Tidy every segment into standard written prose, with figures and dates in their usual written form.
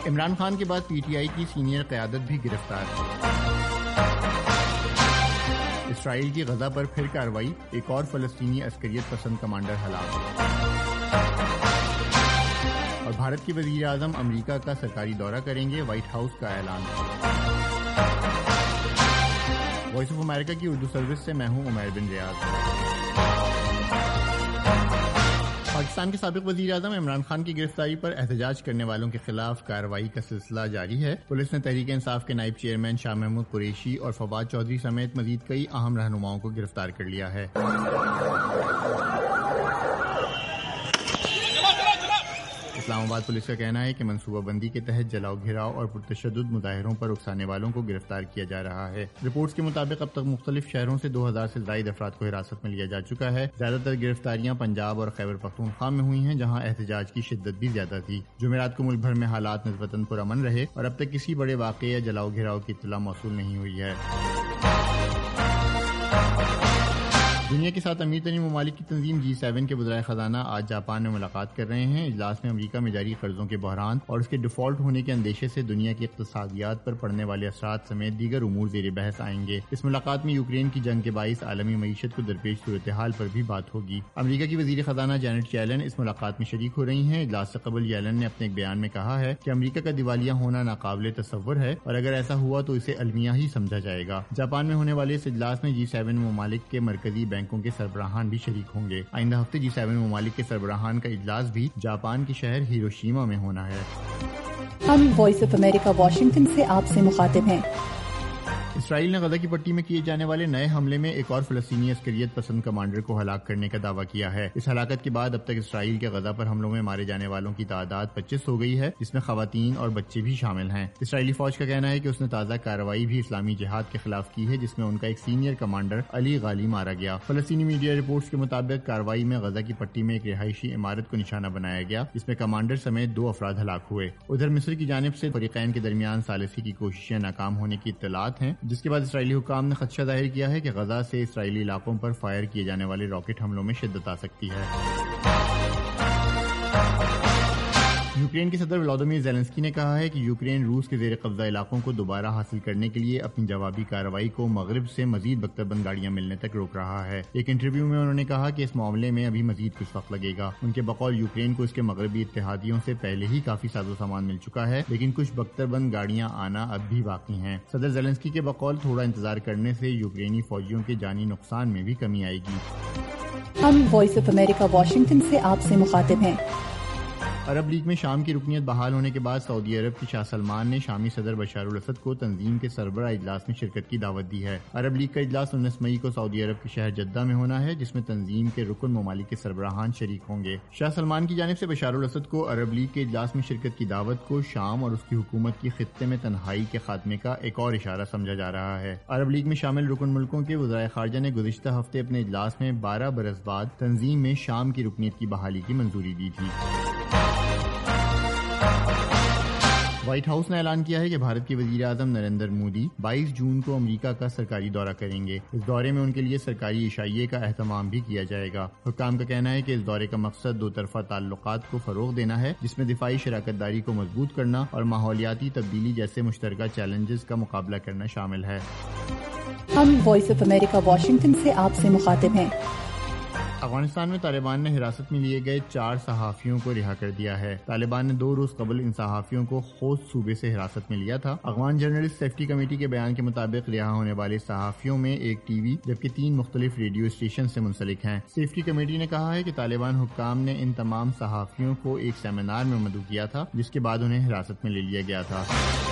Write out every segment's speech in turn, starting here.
عمران خان کے بعد P T I کی سینئر قیادت بھی گرفتار. اسرائیل کی غزہ پر پھر کارروائی، ایک اور فلسطینی عسکریت پسند کمانڈر ہلاک. اور بھارت کے وزیر اعظم امریکہ کا سرکاری دورہ کریں گے، وائٹ ہاؤس کا اعلان. وائس آف امریکہ کی اردو سروس سے میں ہوں عمیر بن ریاض. پاکستان کے سابق وزیر اعظم عمران خان کی گرفتاری پر احتجاج کرنے والوں کے خلاف کارروائی کا سلسلہ جاری ہے. پولیس نے تحریک انصاف کے نائب چیئرمین شاہ محمود قریشی اور فواد چودھری سمیت مزید کئی اہم رہنماؤں کو گرفتار کر لیا ہے. اسلام آباد پولیس کا کہنا ہے کہ منصوبہ بندی کے تحت جلاؤ گھراؤ اور پرتشدد مظاہروں پر اکسانے والوں کو گرفتار کیا جا رہا ہے. رپورٹس کے مطابق اب تک مختلف شہروں سے 2000 سے زائد افراد کو حراست میں لیا جا چکا ہے. زیادہ تر گرفتاریاں پنجاب اور خیبر پختونخوا میں ہوئی ہیں، جہاں احتجاج کی شدت بھی زیادہ تھی. جمعرات کو ملک بھر میں حالات نسبتاً پرامن رہے اور اب تک کسی بڑے واقعے یا جلاؤ گھراؤ کی اطلاع موصول نہیں ہوئی ہے. دنیا کے 7 امیر ترین ممالک کی تنظیم G7 کے وزرائے خزانہ آج جاپان میں ملاقات کر رہے ہیں. اجلاس میں امریکہ میں جاری قرضوں کے بحران اور اس کے ڈیفالٹ ہونے کے اندیشے سے دنیا کی اقتصادیات پر پڑنے والے اثرات سمیت دیگر امور زیر بحث آئیں گے. اس ملاقات میں یوکرین کی جنگ کے باعث عالمی معیشت کو درپیش صورتحال پر بھی بات ہوگی. امریکہ کی وزیر خزانہ جینٹ یلن اس ملاقات میں شریک ہو رہی ہیں. اجلاس سے قبل یلن نے اپنے ایک بیان میں کہا ہے کہ امریکہ کا دیوالیہ ہونا ناقابل تصور ہے اور اگر ایسا ہوا تو اسے المیہ ہی سمجھا جائے گا. جاپان میں ہونے والے اس اجلاس میں G7 ممالک کے مرکزی بینکوں کے سربراہان بھی شریک ہوں گے. آئندہ ہفتے G7 ممالک کے سربراہان کا اجلاس بھی جاپان کے شہر ہیروشیما میں ہونا ہے. ہم وائس آف امریکہ واشنگٹن سے آپ سے مخاطب ہیں. اسرائیل نے غزہ کی پٹی میں کیے جانے والے نئے حملے میں ایک اور فلسطینی عسکریت پسند کمانڈر کو ہلاک کرنے کا دعویٰ کیا ہے. اس ہلاکت کے بعد اب تک اسرائیل کے غزہ پر حملوں میں مارے جانے والوں کی تعداد 25 ہو گئی ہے، جس میں خواتین اور بچے بھی شامل ہیں. اسرائیلی فوج کا کہنا ہے کہ اس نے تازہ کارروائی بھی اسلامی جہاد کے خلاف کی ہے، جس میں ان کا ایک سینئر کمانڈر علی غالی مارا گیا. فلسطینی میڈیا رپورٹس کے مطابق کارروائی میں غزہ کی پٹی میں ایک رہائشی عمارت کو نشانہ بنایا گیا، جس میں کمانڈر سمیت 2 افراد ہلاک ہوئے. ادھر مصر کی جانب سے فریقین کے درمیان ثالثی کی کوششیں ناکام ہونے کی اطلاعات ہیں، جس کے بعد اسرائیلی حکام نے خدشہ ظاہر کیا ہے کہ غزہ سے اسرائیلی علاقوں پر فائر کیے جانے والے راکٹ حملوں میں شدت آ سکتی ہے. یوکرین کے صدر ولادیمیر زیلنسکی نے کہا ہے کہ یوکرین روس کے زیر قبضہ علاقوں کو دوبارہ حاصل کرنے کے لیے اپنی جوابی کارروائی کو مغرب سے مزید بختربند گاڑیاں ملنے تک روک رہا ہے. ایک انٹرویو میں انہوں نے کہا کہ اس معاملے میں ابھی مزید کچھ وقت لگے گا. ان کے بقول یوکرین کو اس کے مغربی اتحادیوں سے پہلے ہی کافی ساز و سامان مل چکا ہے، لیکن کچھ بختربند گاڑیاں آنا اب بھی باقی ہیں. صدر زیلنسکی کے بقول تھوڑا انتظار کرنے سے یوکرینی فوجیوں کے جانی نقصان میں بھی کمی آئے گی. ہم وائس آف امریکہ واشنگٹن سے آپ سے مخاطب ہیں. عرب لیگ میں شام کی رکنیت بحال ہونے کے بعد سعودی عرب کی شاہ سلمان نے شامی صدر بشار الاسد کو تنظیم کے سربراہ اجلاس میں شرکت کی دعوت دی ہے. عرب لیگ کا اجلاس 19 مئی کو سعودی عرب کے شہر جدہ میں ہونا ہے، جس میں تنظیم کے رکن ممالک کے سربراہان شریک ہوں گے. شاہ سلمان کی جانب سے بشار الاسد کو عرب لیگ کے اجلاس میں شرکت کی دعوت کو شام اور اس کی حکومت کی خطے میں تنہائی کے خاتمے کا ایک اور اشارہ سمجھا جا رہا ہے. عرب لیگ میں شامل رکن ملکوں کے وزرائے خارجہ نے گزشتہ ہفتے اپنے اجلاس میں 12 برس بعد تنظیم میں شام کی رکنیت کی بحالی کی منظوری دی تھی. وائٹ ہاؤس نے اعلان کیا ہے کہ بھارت کے وزیر اعظم نریندر مودی 22 جون کو امریکہ کا سرکاری دورہ کریں گے. اس دورے میں ان کے لیے سرکاری عشائیے کا اہتمام بھی کیا جائے گا. حکام کا کہنا ہے کہ اس دورے کا مقصد 2 طرفہ تعلقات کو فروغ دینا ہے، جس میں دفاعی شراکت داری کو مضبوط کرنا اور ماحولیاتی تبدیلی جیسے مشترکہ چیلنجز کا مقابلہ کرنا شامل ہے. ہم وائس آف امریکہ واشنگٹن سے آپ سے مخاطب ہیں. افغانستان میں طالبان نے حراست میں لیے گئے 4 صحافیوں کو رہا کر دیا ہے. طالبان نے 2 روز قبل ان صحافیوں کو خوست صوبے سے حراست میں لیا تھا. افغان جرنلسٹ سیفٹی کمیٹی کے بیان کے مطابق رہا ہونے والے صحافیوں میں ایک ٹی وی جبکہ 3 مختلف ریڈیو اسٹیشن سے منسلک ہیں. سیفٹی کمیٹی نے کہا ہے کہ طالبان حکام نے ان تمام صحافیوں کو ایک سیمینار میں مدعو کیا تھا، جس کے بعد انہیں حراست میں لے لیا گیا تھا.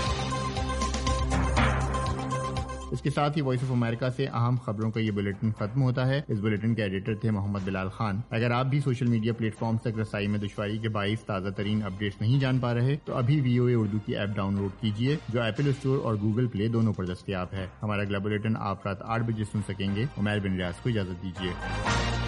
اس کے ساتھ ہی وائس آف امریکہ سے اہم خبروں کا یہ بلیٹن ختم ہوتا ہے. اس بلیٹن کے ایڈیٹر تھے محمد بلال خان. اگر آپ بھی سوشل میڈیا پلیٹ فارمز تک رسائی میں دشواری کے باعث تازہ ترین اپڈیٹس نہیں جان پا رہے تو ابھی VOA اردو کی ایپ ڈاؤن لوڈ کیجیے، جو ایپل اسٹور اور گوگل پلے دونوں پر دستیاب ہے. ہمارا اگلا بلیٹن آپ رات 8 بجے سن سکیں گے. عمیر بن ریاض کو اجازت دیجیے.